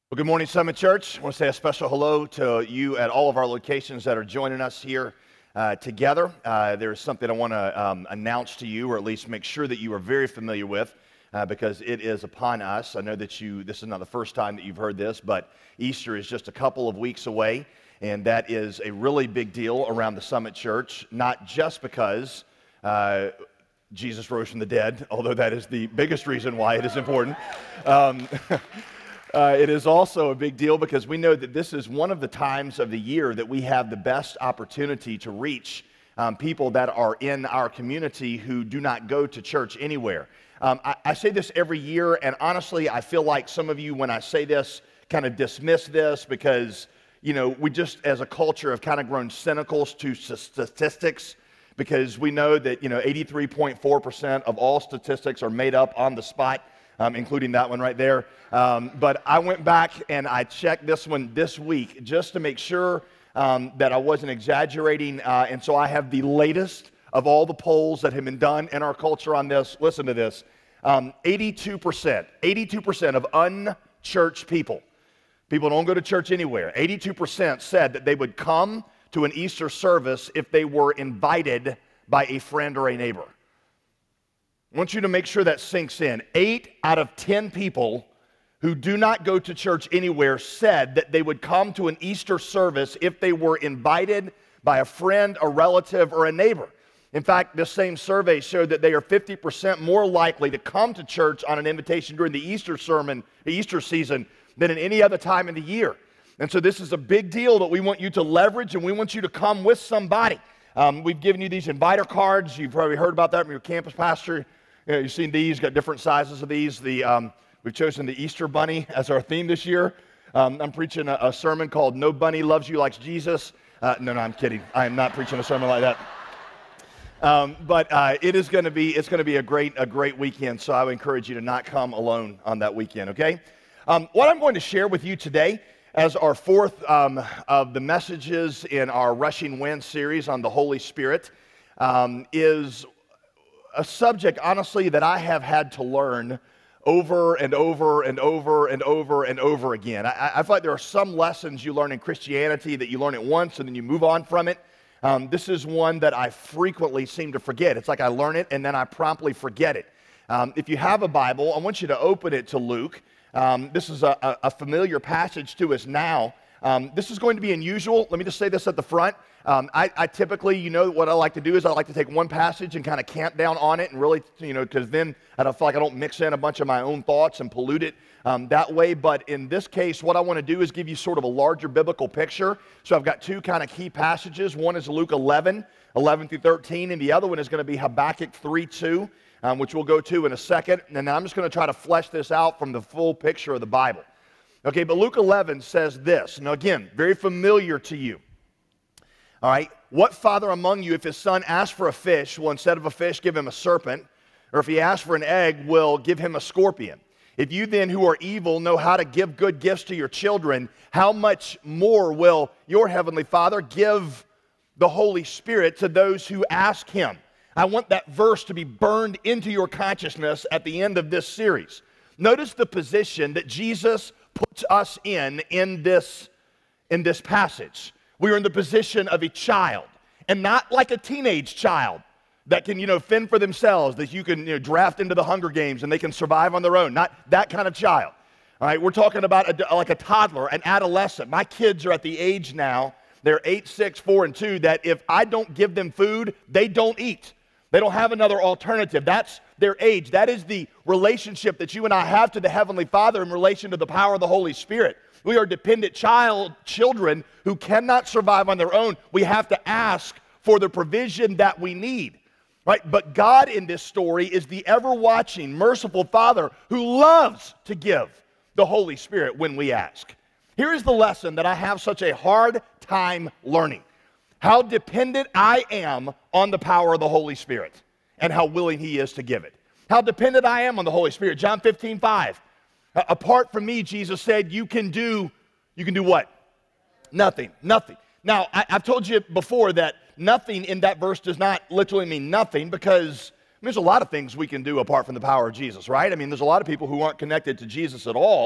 Well, good morning, Summit Church. I want to say a special hello to you at all of our locations that are joining us here together. There is something I want to announce to you, or at least make sure that you are very familiar with, because it is upon us. I know that this is not the first time that you've heard this, but Easter is just a couple of weeks away, and that is a really big deal around the Summit Church, not just because Jesus rose from the dead, although that is the biggest reason why it is important. It is also a big deal because we know that this is one of the times of the year that we have the best opportunity to reach people that are in our community who do not go to church anywhere. I say this every year, and honestly, I feel like some of you, when I say this, kind of dismiss this because, we just, as a culture, have kind of grown cynical to statistics because we know that, 83.4% of all statistics are made up on the spot. Including that one right there. But I went back and I checked this one this week just to make sure that I wasn't exaggerating. And so I have the latest of all the polls that have been done in our culture on this. Listen to this. 82% of unchurched people don't go to church anywhere. 82% said that they would come to an Easter service if they were invited by a friend or a neighbor. I want you to make sure that sinks in. 8 out of 10 people who do not go to church anywhere said that they would come to an Easter service if they were invited by a friend, a relative, or a neighbor. In fact, this same survey showed that they are 50% more likely to come to church on an invitation during the Easter season than in any other time in the year. And so this is a big deal that we want you to leverage, and we want you to come with somebody. We've given you these inviter cards. You've probably heard about that from your campus pastor. You've seen these, got different sizes of these. We've chosen the Easter bunny as our theme this year. I'm preaching a sermon called No Bunny Loves You Like Jesus. No, I'm kidding. I am not preaching a sermon like that. But it's going to be a great weekend, so I would encourage you to not come alone on that weekend, okay? What I'm going to share with you today as our fourth of the messages in our Rushing Wind series on the Holy Spirit is a subject, honestly, that I have had to learn over and over and over and over and over again. I feel like there are some lessons you learn in Christianity that you learn it once and then you move on from it. This is one that I frequently seem to forget. It's like I learn it and then I promptly forget it. If you have a Bible, I want you to open it to Luke. This is a familiar passage to us now. This is going to be unusual. Let me just say this at the front. I typically, what I like to do is I like to take one passage and kind of camp down on it and really, because then I don't feel like I don't mix in a bunch of my own thoughts and pollute it that way. But in this case, what I want to do is give you sort of a larger biblical picture. So I've got two kind of key passages. One is Luke 11 through 13, and the other one is going to be Habakkuk 3:2, which we'll go to in a second. And then I'm just going to try to flesh this out from the full picture of the Bible. Okay, but Luke 11 says this. Now again, very familiar to you. All right, what father among you, if his son asks for a fish, will instead of a fish give him a serpent? Or if he asks for an egg, will give him a scorpion? If you then who are evil know how to give good gifts to your children, how much more will your heavenly Father give the Holy Spirit to those who ask him? I want that verse to be burned into your consciousness at the end of this series. Notice the position that Jesus puts us in this passage. We are in the position of a child, and not like a teenage child that can, fend for themselves, that you can, draft into the Hunger Games and they can survive on their own. Not that kind of child. All right, we're talking about like a toddler, an adolescent. My kids are at the age now, they're 8, 6, 4, and 2, that if I don't give them food, they don't eat. They don't have another alternative. That's their age. That is the relationship that you and I have to the Heavenly Father in relation to the power of the Holy Spirit. We are dependent children who cannot survive on their own. We have to ask for the provision that we need, right? But God in this story is the ever-watching, merciful Father who loves to give the Holy Spirit when we ask. Here is the lesson that I have such a hard time learning. How dependent I am on the power of the Holy Spirit and how willing He is to give it. How dependent I am on the Holy Spirit. John 15:5. Apart from me, Jesus said, you can do what? Nothing. Now, I've told you before that nothing in that verse does not literally mean nothing because there's a lot of things we can do apart from the power of Jesus, right? I mean, there's a lot of people who aren't connected to Jesus at all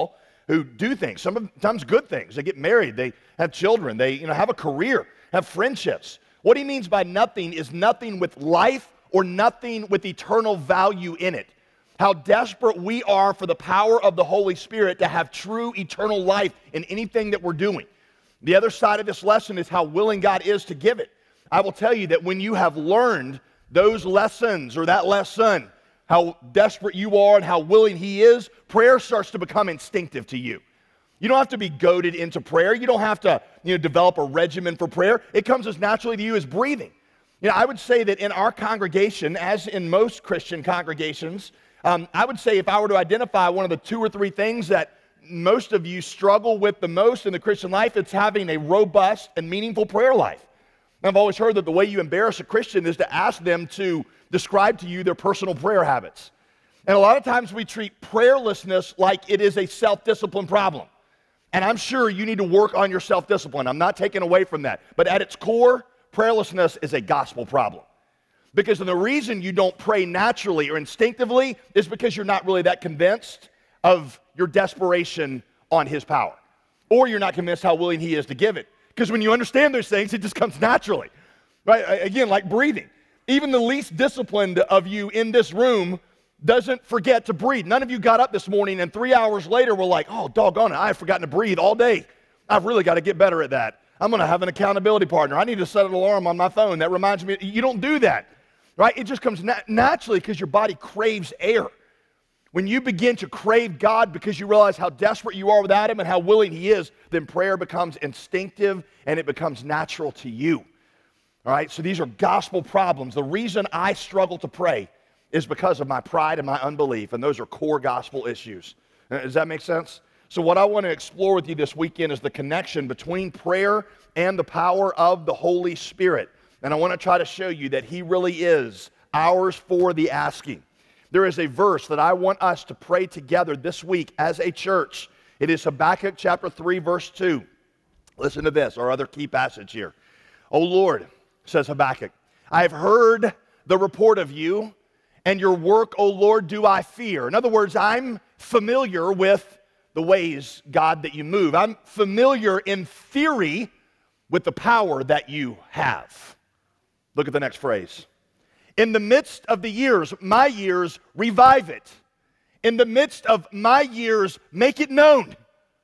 who do things, sometimes good things. They get married, they have children, they have a career, have friendships. What he means by nothing is nothing with life or nothing with eternal value in it. How desperate we are for the power of the Holy Spirit to have true eternal life in anything that we're doing. The other side of this lesson is how willing God is to give it. I will tell you that when you have learned those lessons or that lesson, how desperate you are and how willing he is, prayer starts to become instinctive to you. You don't have to be goaded into prayer. You don't have to develop a regimen for prayer. It comes as naturally to you as breathing. I would say that in our congregation, as in most Christian congregations, I would say if I were to identify one of the 2 or 3 things that most of you struggle with the most in the Christian life, it's having a robust and meaningful prayer life. I've always heard that the way you embarrass a Christian is to ask them to describe to you their personal prayer habits. And a lot of times we treat prayerlessness like it is a self-discipline problem. And I'm sure you need to work on your self-discipline. I'm not taking away from that. But at its core, prayerlessness is a gospel problem. Because the reason you don't pray naturally or instinctively is because you're not really that convinced of your desperation on his power. Or you're not convinced how willing he is to give it. Because when you understand those things, it just comes naturally. Right? Again, like breathing. Even the least disciplined of you in this room doesn't forget to breathe. None of you got up this morning and 3 hours later were like, oh, doggone it, I've forgotten to breathe all day. I've really got to get better at that. I'm going to have an accountability partner. I need to set an alarm on my phone. That reminds me. You don't do that, right? It just comes naturally because your body craves air. When you begin to crave God because you realize how desperate you are without him and how willing he is, then prayer becomes instinctive and it becomes natural to you. All right, so these are gospel problems. The reason I struggle to pray is because of my pride and my unbelief, and those are core gospel issues. Does that make sense? So what I want to explore with you this weekend is the connection between prayer and the power of the Holy Spirit. And I want to try to show you that he really is ours for the asking. There is a verse that I want us to pray together this week as a church. It is Habakkuk chapter 3, verse 2. Listen to this, our other key passage here. O Lord, says Habakkuk, I have heard the report of you, and your work, O Lord, do I fear. In other words, I'm familiar with the ways, God, that you move. I'm familiar in theory with the power that you have. Look at the next phrase. In the midst of the years, my years, revive it. In the midst of my years, make it known.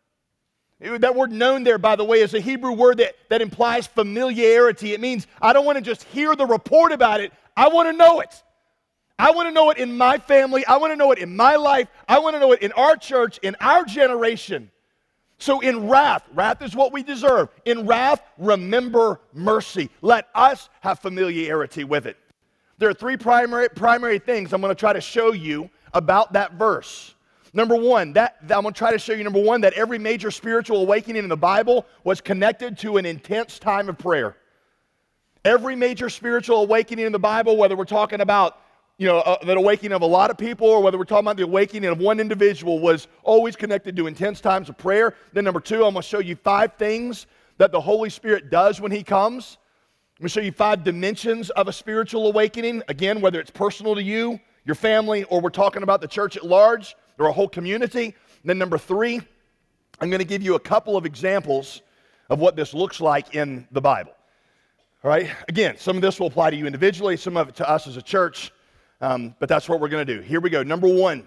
That word known there, by the way, is a Hebrew word that implies familiarity. It means I don't want to just hear the report about it. I want to know it. I want to know it in my family. I want to know it in my life. I want to know it in our church, in our generation. So in wrath is what we deserve. In wrath, remember mercy. Let us have familiarity with it. There are 3 primary things I'm going to try to show you about that verse. Number one, I'm going to try to show you, number one, that every major spiritual awakening in the Bible was connected to an intense time of prayer. Every major spiritual awakening in the Bible, whether we're talking about the awakening of a lot of people or whether we're talking about the awakening of one individual, was always connected to intense times of prayer. Then number 2, I'm going to show you 5 things that the Holy Spirit does when he comes. I'm going to show you 5 dimensions of a spiritual awakening. Again, whether it's personal to you, your family, or we're talking about the church at large, or a whole community. And then number 3, I'm going to give you a couple of examples of what this looks like in the Bible. All right? Again, some of this will apply to you individually, some of it to us as a church, but that's what we're going to do. Here we go. Number one,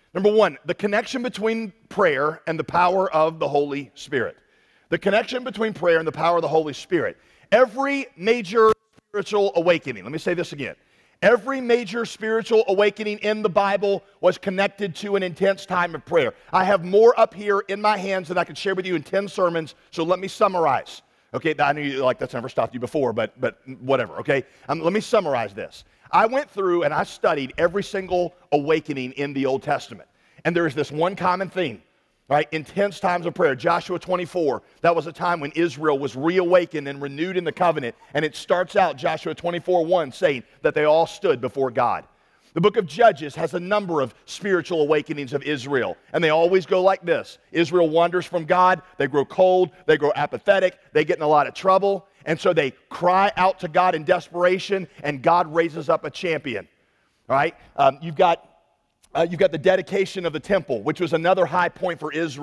the connection between prayer and the power of the Holy Spirit. The connection between prayer and the power of the Holy Spirit. Every major spiritual awakening, let me say this again. Every major spiritual awakening in the Bible was connected to an intense time of prayer. I have more up here in my hands that I could share with you in 10 sermons, so let me summarize. Okay, I know that's never stopped you before, but whatever, okay? Let me summarize this. I went through and I studied every single awakening in the Old Testament, and there is this one common theme. Right? Intense times of prayer. Joshua 24, that was a time when Israel was reawakened and renewed in the covenant. And it starts out, Joshua 24:1, saying that they all stood before God. The book of Judges has a number of spiritual awakenings of Israel. And they always go like this. Israel wanders from God. They grow cold. They grow apathetic. They get in a lot of trouble. And so they cry out to God in desperation, and God raises up a champion. All right? You've got the dedication of the temple, which was another high point for Israel.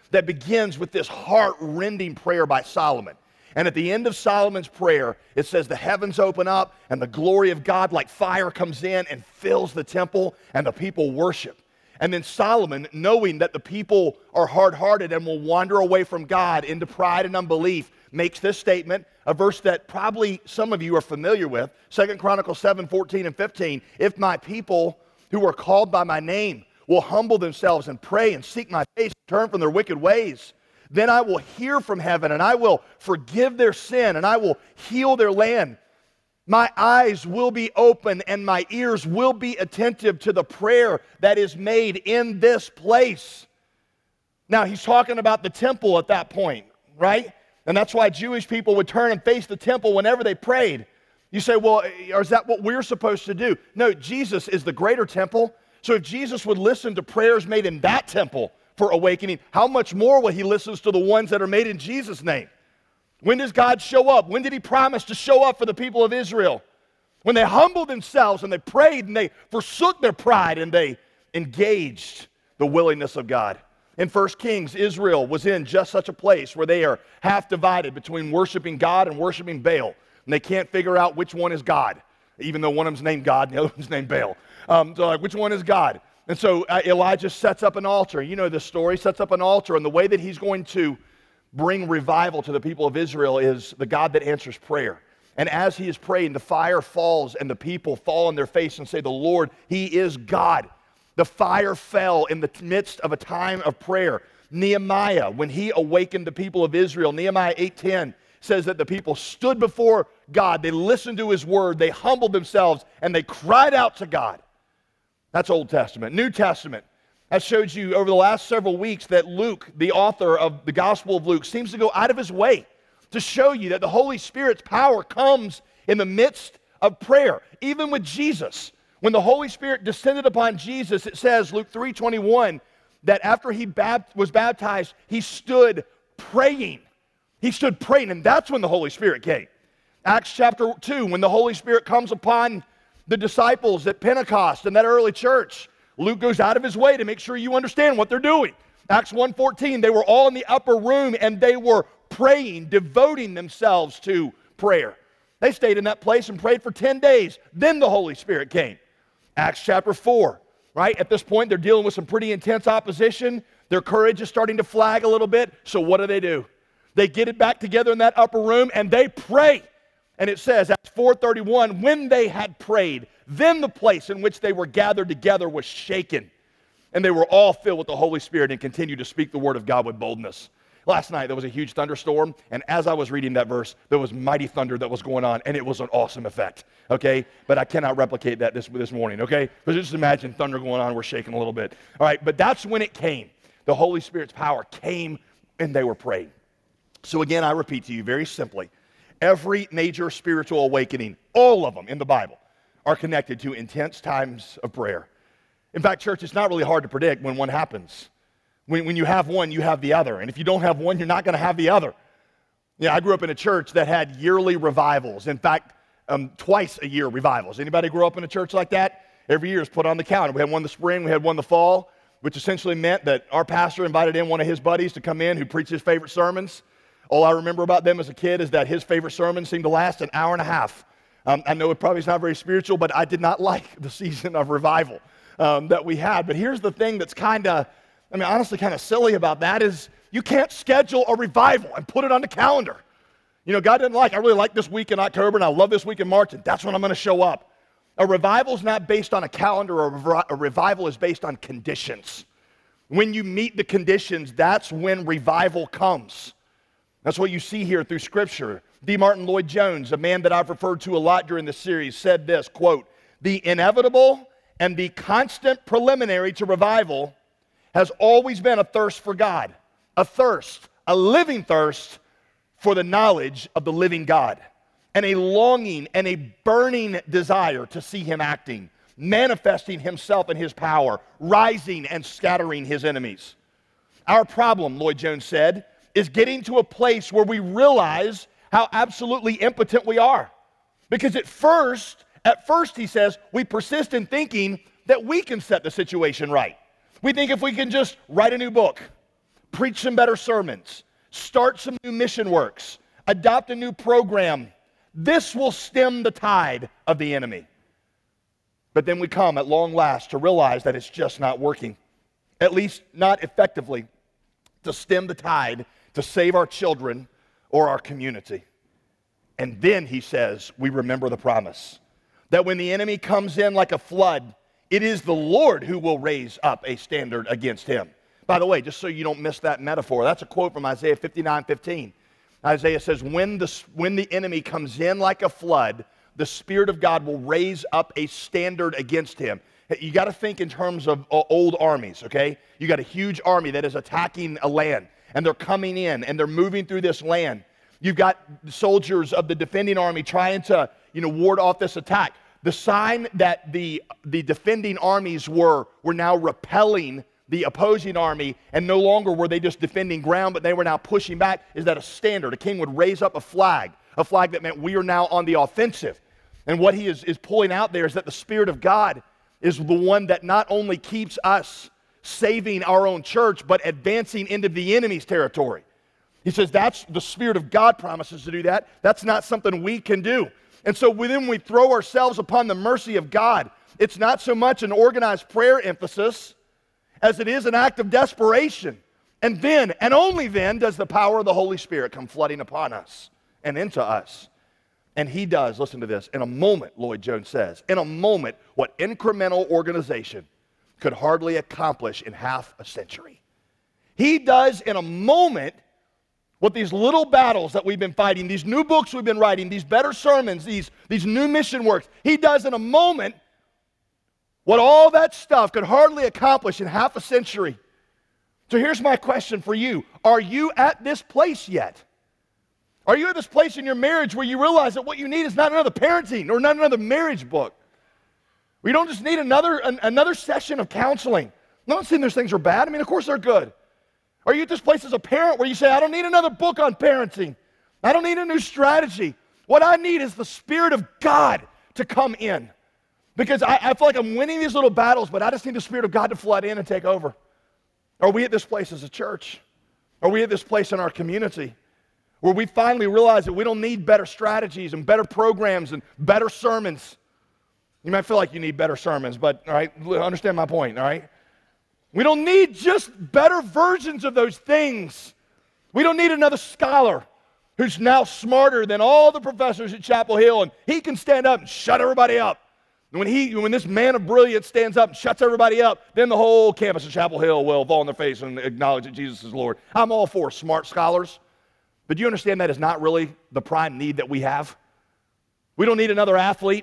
that begins with this heart-rending prayer by Solomon. And at the end of Solomon's prayer, it says the heavens open up and the glory of God like fire comes in and fills the temple and the people worship. And then Solomon, knowing that the people are hard-hearted and will wander away from God into pride and unbelief, makes this statement, a verse that probably some of you are familiar with, 2 Chronicles 7:14 and 15, if my people who are called by my name will humble themselves and pray and seek my face, turn from their wicked ways, then I will hear from heaven and I will forgive their sin and I will heal their land. My eyes will be open and my ears will be attentive to the prayer that is made in this place. Now, he's talking about the temple at that point, right? And that's why Jewish people would turn and face the temple whenever they prayed. You say, well, is that what we're supposed to do? No, Jesus is the greater temple. So if Jesus would listen to prayers made in that temple for awakening, how much more will he listen to the ones that are made in Jesus' name? When does God show up? When did he promise to show up for the people of Israel? When they humbled themselves and they prayed and they forsook their pride and they engaged the willingness of God. In 1 Kings, Israel was in just such a place where they are half divided between worshiping God and worshiping Baal. And they can't figure out which one is God, even though one of them's named God and the other one's named Baal. So like, which one is God? And so Elijah sets up an altar. You know this story, sets up an altar. And the way that he's going to bring revival to the people of Israel is the God that answers prayer. And as he is praying, the fire falls and the people fall on their face and say, the Lord, he is God. The fire fell in the midst of a time of prayer. Nehemiah, when he awakened the people of Israel, Nehemiah 8:10 says that the people stood before God, they listened to his word, they humbled themselves, and they cried out to God. That's Old Testament. New Testament. I showed you over the last several weeks that Luke, the author of the Gospel of Luke, seems to go out of his way to show you that the Holy Spirit's power comes in the midst of prayer. Even with Jesus, when the Holy Spirit descended upon Jesus, it says, Luke 3:21, that after he was baptized, he stood praying. He stood praying, and that's when the Holy Spirit came. Acts chapter 2, when the Holy Spirit comes upon the disciples at Pentecost and that early church, Luke goes out of his way to make sure you understand what they're doing. Acts 1:14, they were all in the upper room and they were praying, devoting themselves to prayer. They stayed in that place and prayed for 10 days. Then the Holy Spirit came. Acts chapter 4, right? At this point, they're dealing with some pretty intense opposition. Their courage is starting to flag a little bit. So what do? They get it back together in that upper room and they pray. And it says, Acts 4:31, when they had prayed, then the place in which they were gathered together was shaken. And they were all filled with the Holy Spirit and continued to speak the word of God with boldness. Last night, there was a huge thunderstorm, and as I was reading that verse, there was mighty thunder that was going on, and it was an awesome effect, okay? But I cannot replicate that this morning, okay? But just imagine thunder going on, we're shaking a little bit. All right, but that's when it came. The Holy Spirit's power came, and they were praying. So again, I repeat to you very simply, every major spiritual awakening, all of them in the Bible, are connected to intense times of prayer. In fact, church, it's not really hard to predict when one happens. When you have one, you have the other. And if you don't have one, you're not going to have the other. Yeah, I grew up in a church that had yearly revivals. In fact, twice a year revivals. Anybody grow up in a church like that? Every year is put on the calendar. We had one in the spring, we had one in the fall, which essentially meant that our pastor invited in one of his buddies to come in who preached his favorite sermons. All I remember about them as a kid is that his favorite sermon seemed to last an hour and a half. I know it probably is not very spiritual, but I did not like the season of revival that we had. But here's the thing that's honestly kind of silly about that is you can't schedule a revival and put it on the calendar. You know, God didn't I really like this week in October and I love this week in March and that's when I'm going to show up. A revival is not based on a calendar. A revival is based on conditions. When you meet the conditions, that's when revival comes. That's what you see here through Scripture. D. Martin Lloyd-Jones, a man that I've referred to a lot during this series, said this, quote, "The inevitable and the constant preliminary to revival has always been a thirst for God, a living thirst for the knowledge of the living God, and a longing and a burning desire to see him acting, manifesting himself in his power, rising and scattering his enemies. Our problem," Lloyd-Jones said, "is getting to a place where we realize how absolutely impotent we are. Because at first, he says, we persist in thinking that we can set the situation right. We think if we can just write a new book, preach some better sermons, start some new mission works, adopt a new program. This will stem the tide of the enemy. But then we come at long last to realize that it's just not working, at least not effectively, to stem the tide, to save our children or our community. And then, he says, we remember the promise that when the enemy comes in like a flood, it is the Lord who will raise up a standard against him. By the way, just so you don't miss that metaphor, that's a quote from Isaiah 59:15. Isaiah says, when the enemy comes in like a flood, the Spirit of God will raise up a standard against him. You got to think in terms of old armies, okay? You got a huge army that is attacking a land, and they're coming in, and they're moving through this land. You've got soldiers of the defending army trying to, ward off this attack. The sign that the defending armies were now repelling the opposing army, and no longer were they just defending ground, but they were now pushing back, is that a standard. A king would raise up a flag that meant we are now on the offensive. And what he is pulling out there is that the Spirit of God is the one that not only keeps us saving our own church, but advancing into the enemy's territory. He says that's the Spirit of God promises to do that. That's not something we can do. And so when we throw ourselves upon the mercy of God, it's not so much an organized prayer emphasis as it is an act of desperation. And then, and only then, does the power of the Holy Spirit come flooding upon us and into us. And he does, listen to this, in a moment, Lloyd Jones says, in a moment, what incremental organization could hardly accomplish in half a century. He does in a moment what these little battles that we've been fighting, these new books we've been writing, these better sermons, these new mission works, he does in a moment what all that stuff could hardly accomplish in half a century. So here's my question for you. Are you at this place yet? Are you at this place in your marriage where you realize that what you need is not another parenting or not another marriage book? We don't just need another session of counseling. I'm not saying those things are bad. I mean, of course they're good. Are you at this place as a parent where you say, I don't need another book on parenting. I don't need a new strategy. What I need is the Spirit of God to come in. Because I feel like I'm winning these little battles, but I just need the Spirit of God to flood in and take over. Are we at this place as a church? Are we at this place in our community where we finally realize that we don't need better strategies and better programs and better sermons? You might feel like you need better sermons, but all right, understand my point, all right? We don't need just better versions of those things. We don't need another scholar who's now smarter than all the professors at Chapel Hill, and he can stand up and shut everybody up. And when this man of brilliance stands up and shuts everybody up, then the whole campus of Chapel Hill will fall on their face and acknowledge that Jesus is Lord. I'm all for smart scholars, but do you understand that is not really the prime need that we have? We don't need another athlete.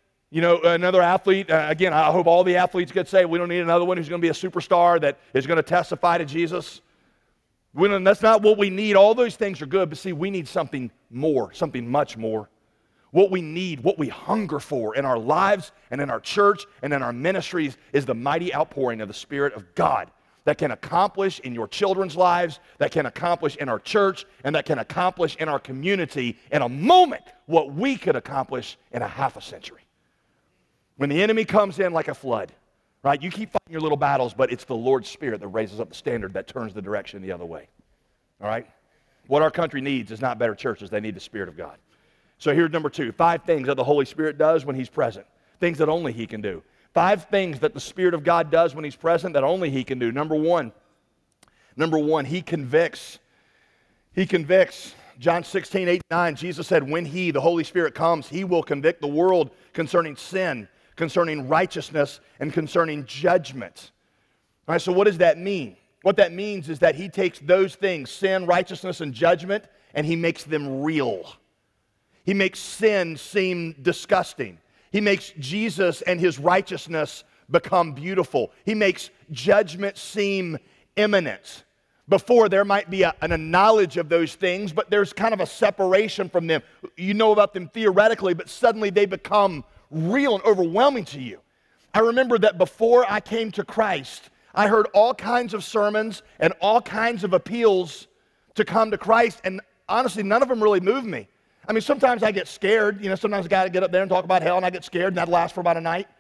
Again, I hope all the athletes get saved. We don't need another one who's going to be a superstar that is going to testify to Jesus. That's not what we need. All those things are good, but see, we need something more, something much more. What we need, what we hunger for in our lives and in our church and in our ministries is the mighty outpouring of the Spirit of God that can accomplish in your children's lives, that can accomplish in our church, and that can accomplish in our community in a moment what we could accomplish in a half a century. When the enemy comes in like a flood, right? You keep fighting your little battles, but it's the Lord's Spirit that raises up the standard that turns the direction the other way. All right? What our country needs is not better churches. They need the Spirit of God. So here's number 2, 5 things that the Holy Spirit does when he's present, things that only he can do. 5 things that the Spirit of God does when he's present that only he can do. Number one, he convicts. He convicts. John 16:8-9, Jesus said, when he, the Holy Spirit, comes, he will convict the world concerning sin, concerning righteousness, and concerning judgment. All right, so what does that mean? What that means is that he takes those things, sin, righteousness, and judgment, and he makes them real. He makes sin seem disgusting. He makes Jesus and his righteousness become beautiful. He makes judgment seem imminent. Before, there might be a knowledge of those things, but there's kind of a separation from them. You know about them theoretically, but suddenly they become real and overwhelming to you. I remember that before I came to Christ, I heard all kinds of sermons and all kinds of appeals to come to Christ, and honestly, none of them really moved me. I mean, sometimes I get scared. Sometimes I got to get up there and talk about hell, and I get scared, and that lasts for about a night.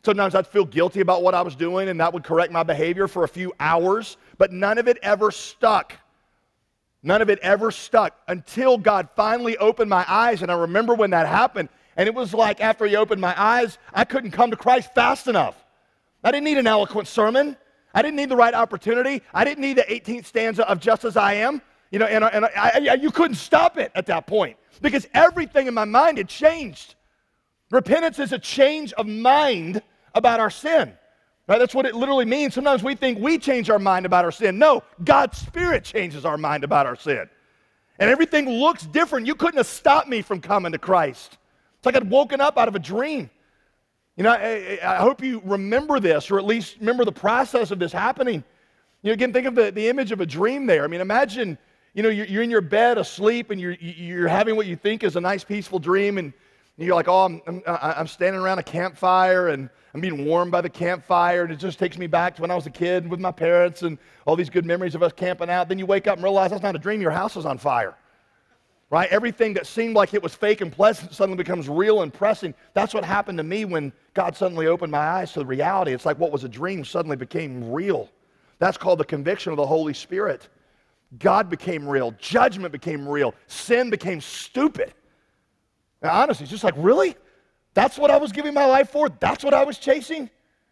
Sometimes I'd feel guilty about what I was doing, and that would correct my behavior for a few hours, but none of it ever stuck. None of it ever stuck until God finally opened my eyes, and I remember when that happened, and it was like after he opened my eyes, I couldn't come to Christ fast enough. I didn't need an eloquent sermon. I didn't need the right opportunity. I didn't need the 18th stanza of Just As I Am. You know, and you couldn't stop it at that point because everything in my mind had changed. Repentance is a change of mind about our sin. Right? That's what it literally means. Sometimes we think we change our mind about our sin. No, God's Spirit changes our mind about our sin. And everything looks different. You couldn't have stopped me from coming to Christ. It's like I'd woken up out of a dream. You know, I hope you remember this, or at least remember the process of this happening. You know, again, think of the image of a dream there. I mean, imagine, you know, you're in your bed asleep and you're having what you think is a nice, peaceful dream, and you're like, oh, I'm standing around a campfire, and I'm being warmed by the campfire, and it just takes me back to when I was a kid with my parents and all these good memories of us camping out. Then you wake up and realize that's not a dream. Your house is on fire, right? Everything that seemed like it was fake and pleasant suddenly becomes real and pressing. That's what happened to me when God suddenly opened my eyes to the reality. It's like what was a dream suddenly became real. That's called the conviction of the Holy Spirit. God became real. Judgment became real. Sin became stupid. Now, honestly, it's just like, really? That's what I was giving my life for? That's what I was chasing?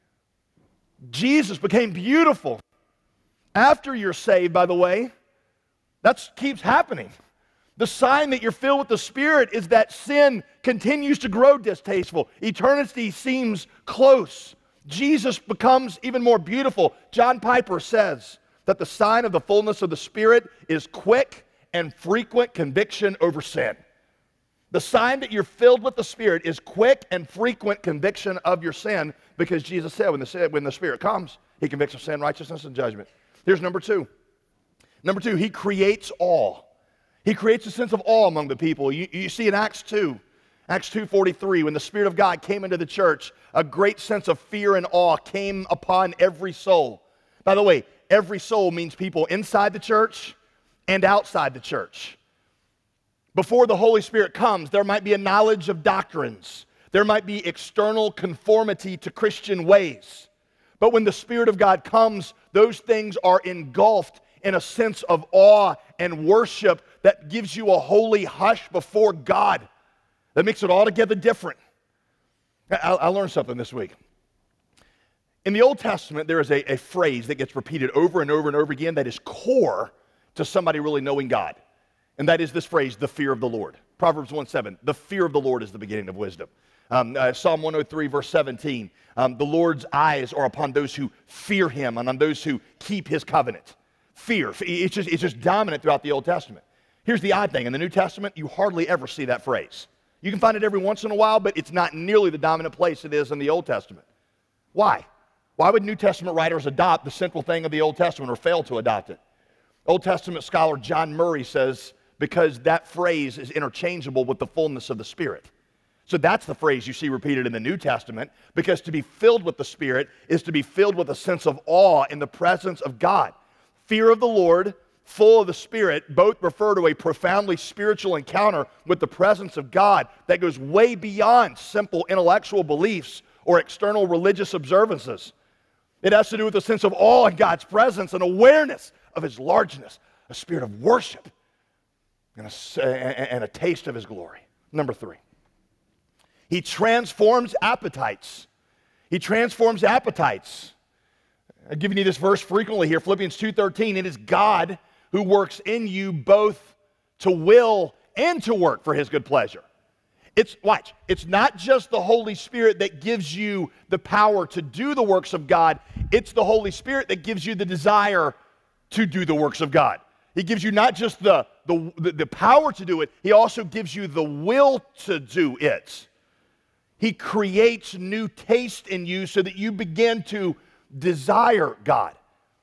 Jesus became beautiful. After you're saved, by the way, that keeps happening. The sign that you're filled with the Spirit is that sin continues to grow distasteful. Eternity seems close. Jesus becomes even more beautiful. John Piper says that the sign of the fullness of the Spirit is quick and frequent conviction over sin. The sign that you're filled with the Spirit is quick and frequent conviction of your sin, because Jesus said when the Spirit comes, he convicts of sin, righteousness, and judgment. Here's number two. Number two, he creates awe. He creates a sense of awe among the people. You see in Acts 2:43, when the Spirit of God came into the church, a great sense of fear and awe came upon every soul. By the way, every soul means people inside the church and outside the church. Before the Holy Spirit comes, there might be a knowledge of doctrines. There might be external conformity to Christian ways. But when the Spirit of God comes, those things are engulfed in a sense of awe and worship that gives you a holy hush before God. That makes it altogether different. I learned something this week. In the Old Testament, there is a phrase that gets repeated over and over and over again that is core to somebody really knowing God. And that is this phrase, the fear of the Lord. Proverbs 1:7, the fear of the Lord is the beginning of wisdom. Psalm 103, verse 17, the Lord's eyes are upon those who fear him and on those who keep his covenant. Fear, it's just dominant throughout the Old Testament. Here's the odd thing, in the New Testament, you hardly ever see that phrase. You can find it every once in a while, but it's not nearly the dominant place it is in the Old Testament. Why? Why would New Testament writers adopt the central thing of the Old Testament or fail to adopt it? Old Testament scholar John Murray says, because that phrase is interchangeable with the fullness of the Spirit. So that's the phrase you see repeated in the New Testament, because to be filled with the Spirit is to be filled with a sense of awe in the presence of God. Fear of the Lord, full of the Spirit, both refer to a profoundly spiritual encounter with the presence of God that goes way beyond simple intellectual beliefs or external religious observances. It has to do with a sense of awe in God's presence and awareness of his largeness, a spirit of worship, and a taste of his glory. Number three, he transforms appetites. He transforms appetites. I've given you this verse frequently here, Philippians 2:13. It is God who works in you both to will and to work for his good pleasure. It's not just the Holy Spirit that gives you the power to do the works of God. It's the Holy Spirit that gives you the desire to do the works of God. He gives you not just the power to do it, he also gives you the will to do it. He creates new taste in you so that you begin to desire God.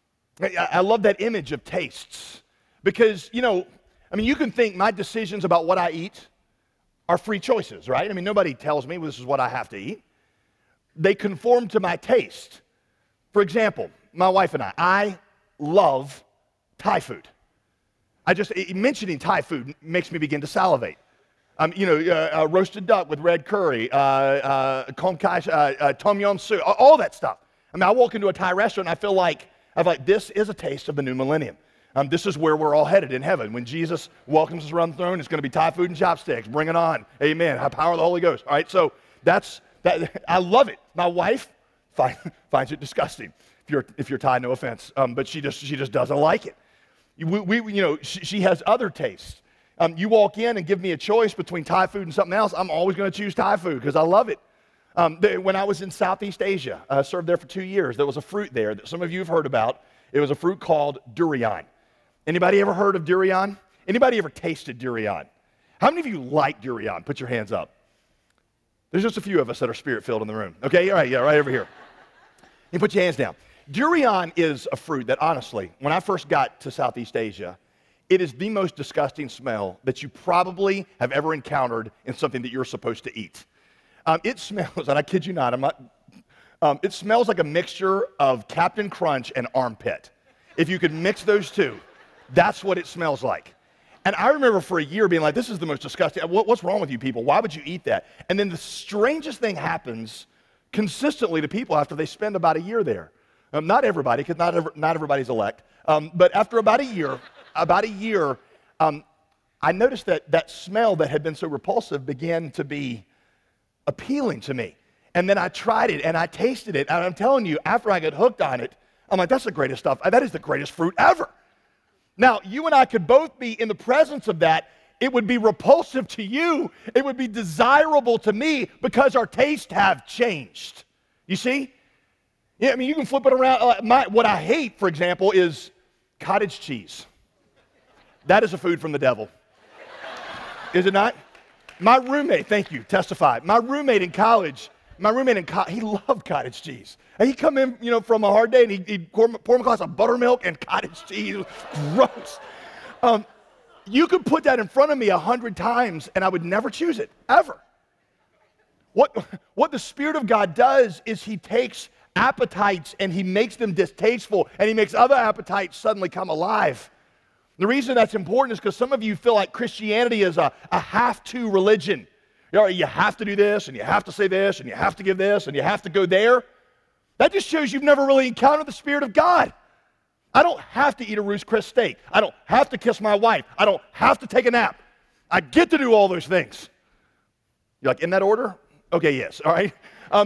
I love that image of tastes because, you can think my decisions about what I eat are free choices, right? Nobody tells me this is what I have to eat. They conform to my taste. For example, my wife and I love Thai food. Mentioning Thai food makes me begin to salivate. Roasted duck with red curry, tom yum soup, all that stuff. I mean, I walk into a Thai restaurant and I feel like, this is a taste of the new millennium. This is where we're all headed in heaven. When Jesus welcomes us around the throne, it's going to be Thai food and chopsticks. Bring it on. Amen. Have power of the Holy Ghost. All right, so that. I love it. My wife finds it disgusting. If you're Thai, no offense, but she just doesn't like it. She has other tastes. You walk in and give me a choice between Thai food and something else, I'm always going to choose Thai food because I love it. When I was in Southeast Asia, I served there for 2 years, there was a fruit there that some of you have heard about. It was a fruit called durian. Anybody ever heard of durian? Anybody ever tasted durian? How many of you like durian? Put your hands up. There's just a few of us that are spirit-filled in the room. Okay, all right, yeah, right over here. You put your hands down. Durian is a fruit that, honestly, when I first got to Southeast Asia, it is the most disgusting smell that you probably have ever encountered in something that you're supposed to eat. It smells, and I kid you not, it smells like a mixture of Captain Crunch and armpit. If you could mix those two, that's what it smells like. And I remember for a year being like, this is the most disgusting. What's wrong with you people? Why would you eat that? And then the strangest thing happens consistently to people after they spend about a year there. Not everybody, because not everybody's elect. But after about a year, I noticed that smell that had been so repulsive began to be appealing to me. And then I tried it and I tasted it. And I'm telling you, after I got hooked on it, I'm like, that's the greatest stuff. That is the greatest fruit ever. Now, you and I could both be in the presence of that. It would be repulsive to you. It would be desirable to me because our tastes have changed. You see? Yeah, I mean, you can flip it around. What I hate, for example, is cottage cheese. That is a food from the devil. Is it not? My roommate, thank you, testify. My roommate in college, he loved cottage cheese. And he'd come in, from a hard day, and he'd pour him a glass of buttermilk and cottage cheese. Gross. You could put that in front of me 100 times, and I would never choose it, ever. What the Spirit of God does is he takes appetites and he makes them distasteful, and he makes other appetites suddenly come alive. The reason that's important is because some of you feel like Christianity is a have-to religion. You have to do this, and you have to say this, and you have to give this, and you have to go there. That just shows you've never really encountered the Spirit of God. I don't have to eat a Ruth's Chris steak. I don't have to kiss my wife. I don't have to take a nap. I get to do all those things. You're like, in that order? Okay, yes, all right.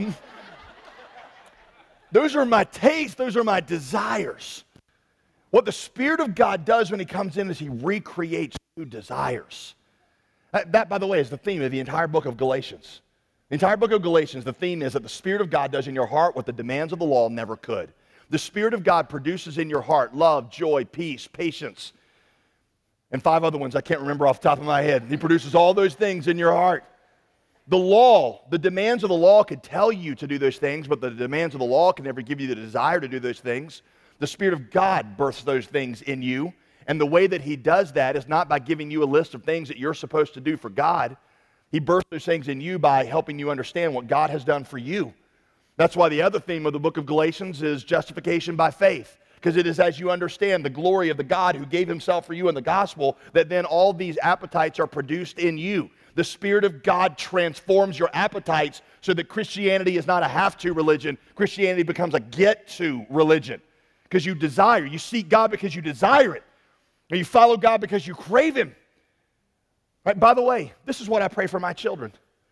Those are my tastes. Those are my desires. What the Spirit of God does when he comes in is he recreates new desires. That, by the way, is the theme of the entire book of Galatians. The entire book of Galatians, the theme is that the Spirit of God does in your heart what the demands of the law never could. The Spirit of God produces in your heart love, joy, peace, patience, and 5 other ones I can't remember off the top of my head. He produces all those things in your heart. The law, the demands of the law could tell you to do those things, but the demands of the law can never give you the desire to do those things. The Spirit of God births those things in you, and the way that he does that is not by giving you a list of things that you're supposed to do for God. He births those things in you by helping you understand what God has done for you. That's why the other theme of the book of Galatians is justification by faith, because it is as you understand the glory of the God who gave himself for you in the gospel that then all these appetites are produced in you. The Spirit of God transforms your appetites so that Christianity is not a have-to religion. Christianity becomes a get-to religion. Because you desire. You seek God because you desire it. And you follow God because you crave him. Right? By the way, this is what I pray for my children.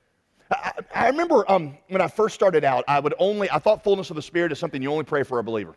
I remember when I first started out, I thought fullness of the Spirit is something you only pray for a believer.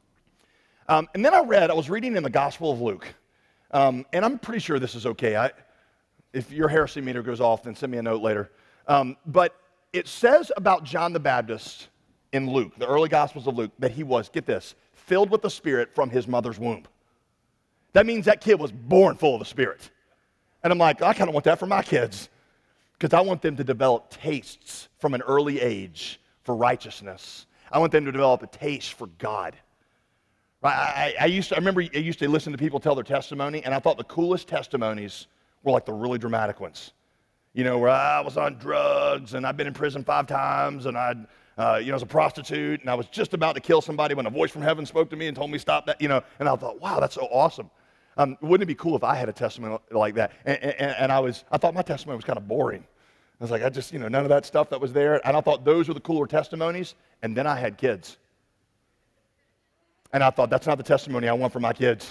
And then I was reading in the Gospel of Luke. And I'm pretty sure this is okay. If your heresy meter goes off, then send me a note later. But it says about John the Baptist in Luke, the early Gospels of Luke, that he was, get this, filled with the Spirit from his mother's womb. That means that kid was born full of the Spirit. And I'm like, I kind of want that for my kids because I want them to develop tastes from an early age for righteousness. I want them to develop a taste for God. Right? I remember I used to listen to people tell their testimony, and I thought the coolest testimonies were like the really dramatic ones. Where I was on drugs, and I've been in prison 5 times, and I was a prostitute, and I was just about to kill somebody when a voice from heaven spoke to me and told me stop that, and I thought, wow, that's so awesome. Wouldn't it be cool if I had a testimony like that? And I thought my testimony was kind of boring. I was like, none of that stuff that was there. And I thought those were the cooler testimonies. And then I had kids. And I thought, that's not the testimony I want for my kids.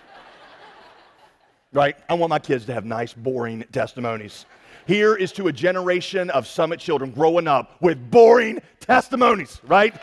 Right? I want my kids to have nice, boring testimonies. Here is to a generation of Summit children growing up with boring testimonies, right?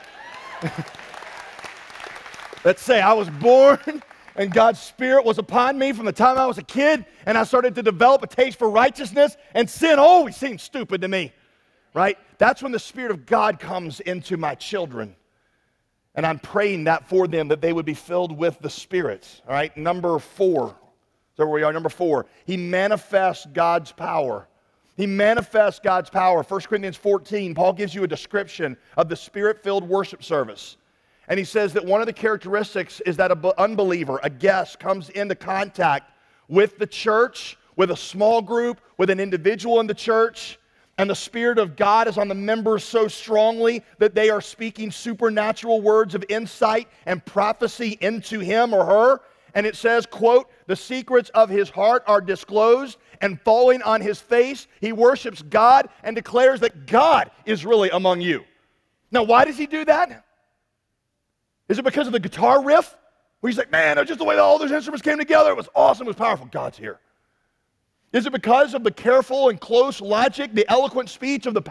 Let's say I was born and God's Spirit was upon me from the time I was a kid, and I started to develop a taste for righteousness, and sin always seemed stupid to me, right? That's when the Spirit of God comes into my children. And I'm praying that for them, that they would be filled with the Spirit, all right? Number 4. So where we are, number 4. He manifests God's power. He manifests God's power. 1 Corinthians 14, Paul gives you a description of the Spirit-filled worship service. And he says that one of the characteristics is that an unbeliever, a guest, comes into contact with the church, with a small group, with an individual in the church, and the Spirit of God is on the members so strongly that they are speaking supernatural words of insight and prophecy into him or her. And it says, quote, the secrets of his heart are disclosed, and falling on his face, he worships God and declares that God is really among you. Now, why does he do that? Is it because of the guitar riff? Where he's like, man, just the way all those instruments came together, it was awesome, it was powerful. God's here. Is it because of the careful and close logic, the eloquent speech of the